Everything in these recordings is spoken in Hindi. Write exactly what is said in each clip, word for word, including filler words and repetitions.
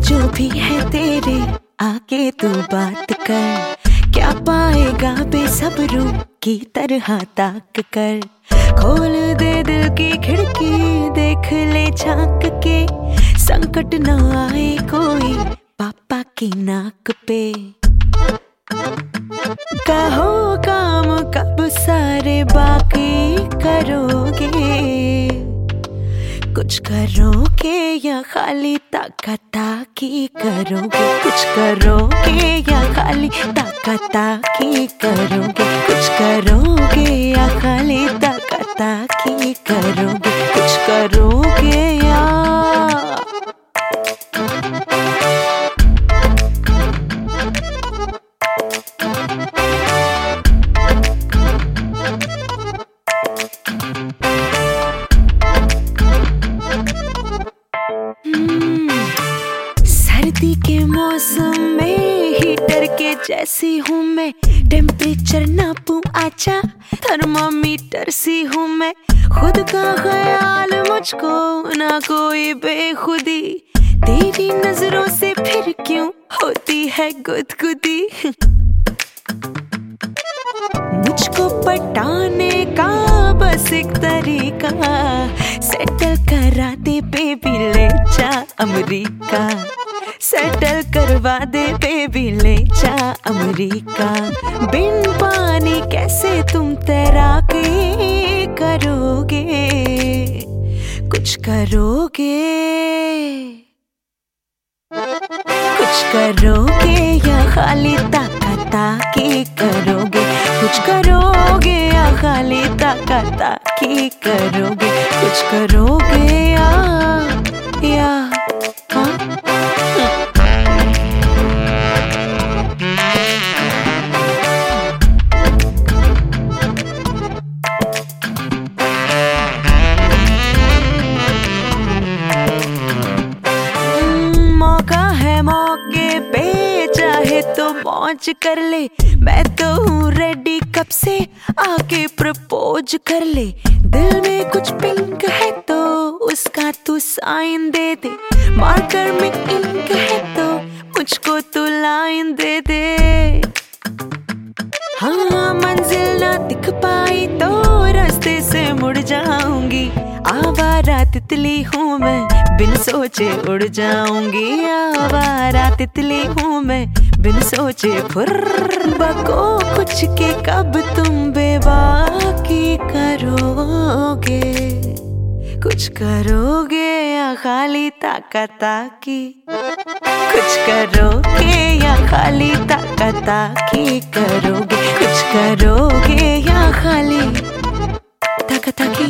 जो भी है तेरे आके तू बात कर, क्या पाएगा बेसब्रू की तरह ताक कर। खोल दे दिल की खिड़की, देख ले झांक के, संकट न आए कोई पापा की नाक पे। कहो काम कब सारे बाकी करोगे, कुछ करोगे या खाली ताका ताकी करोगे। कुछ करोगे या खाली ताका ताकी करोगे। कुछ करोगे या खाली ताका ताकी करोगे। कुछ करोगे या सर्दी के मौसम में हीटर के जैसी हूँ मैं, टेम्परेचर नापूं आजा थर्मामीटर सी हूँ मैं। खुद का ख्याल मुझको ना कोई बेखुदी, तेरी नजरों से फिर क्यों होती है गुदगुदी। मुझको पटाने का बस एक तरीका, सेटल करा दे बेबी ले जा अमेरिका। सेटल करवा दे बेबी ले जा अमेरिका। बिन पानी कैसे तुम तैराकी करोगे, कुछ करोगे। कुछ करोगे या खाली ताका ताकी करोगे। कुछ करोगे या खाली ताका ताकी करोगे। कुछ करोगे या या हाँ? मौके पे चाहे तो मौज कर ले, मैं तो हूँ रेडी कब से, आके प्रपोज कर ले। दिल में कुछ पिंक है तो उसका तू साइन दे दे, मार्कर में इंक है तो मुझको तू लाइन दे दे। हाँ मंजिल ना दिख पाई तो रास्ते से मुड़ जाऊंगी, आवारा तितली हूँ मैं बिन सोचे उड़ जाऊंगी। आवारा तितली हूँ मैं बिन सोचे फुर्र। बको कुछ के कब तुम बेबाकी करोगे, कुछ करोगे या खाली ताका ताकी। कुछ करोगे या खाली ताका ताकी करोगे। कुछ करोगे या खाली ताका ताकी।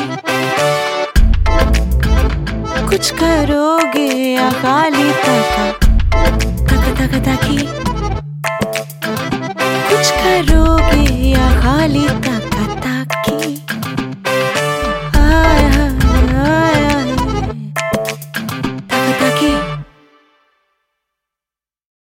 कुछ करोगे या खाली ताका ताका ताका ताकी। कुछ करोगे या खाली ताका